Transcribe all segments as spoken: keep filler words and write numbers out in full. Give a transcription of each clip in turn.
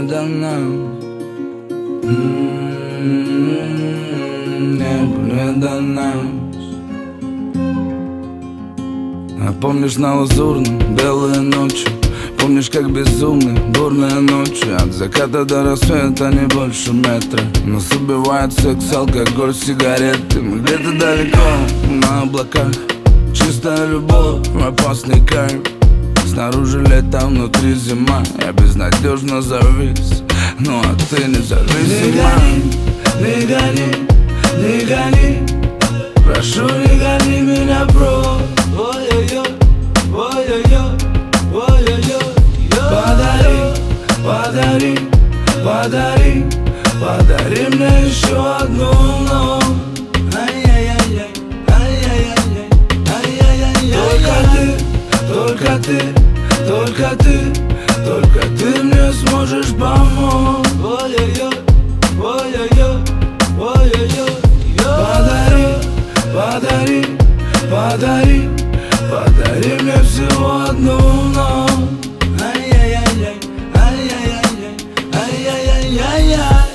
до нас. Небо не до нас. А помнишь на Лазурном белые ночи? Помнишь, как безумны бурные ночи? От заката до рассвета не больше метра. Нас убивает секс, алкоголь, сигареты. Мы где-то далеко, на облаках. Чистая любовь, опасный кайф. Снаружи лето, внутри зима. Я безнадежно завис, ну а ты не зависима. Не гони, не гони, не гони. Прошу, не гони меня прочь. Ой-ой-ой, ой-ой-ой, ой-ой-ой. Подари, подари, подари, подари мне еще одну ночь. Ай-яй-яй-яй, ай-яй-яй-яй, ай-яй-яй-яй. Только ты, только ты, только ты, только ты мне сможешь помочь. Ой-ой-ой, ой-ой-ой, ой-ой-ой. Подари, подари, подари, подари мне всего одну ночь. Ай-яй-яй-яй, ай-яй-яй-яй, ай-яй-яй-яй.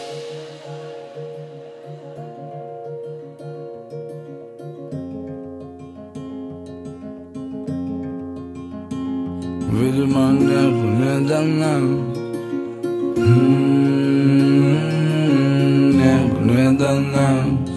Видимо, небо не до нас. Небо не до нас.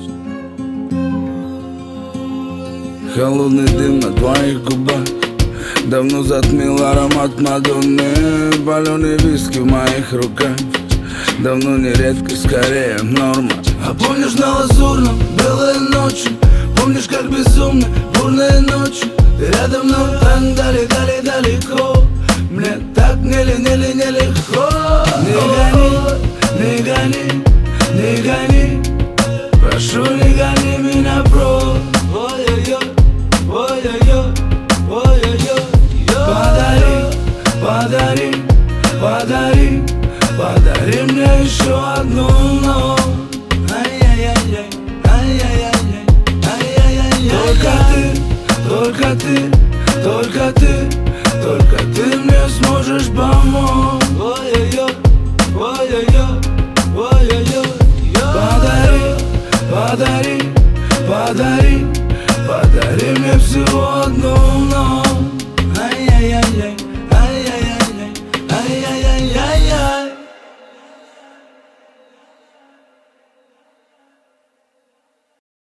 Холодный дым на твоих губах давно затмил аромат Мадонны. Паленый виски в моих руках давно не редкость, скорее норма. А помнишь на Лазурном белые ночи? Помнишь, как безумны бурные ночи? Ты рядом, но так дали-дали далеко. Мне так не-ли-не-ли нелегко. Не гони, не гони, не гони. Прошу, не гони меня прочь. Ой-ой-ой, ой-ой-ой, ой-ой-ой. Подари, подари, подари, подари мне еще одну ночь. Ай-яй-яй-яй, ай-яй-яй-яй, ай-яй-яй-яй. Только ты, только ты, только ты, только ты мне сможешь помочь. Ой-ой-ой, ой-ой-ой, ой-ой-ой. Подари, подари, подари, подари мне всего одну.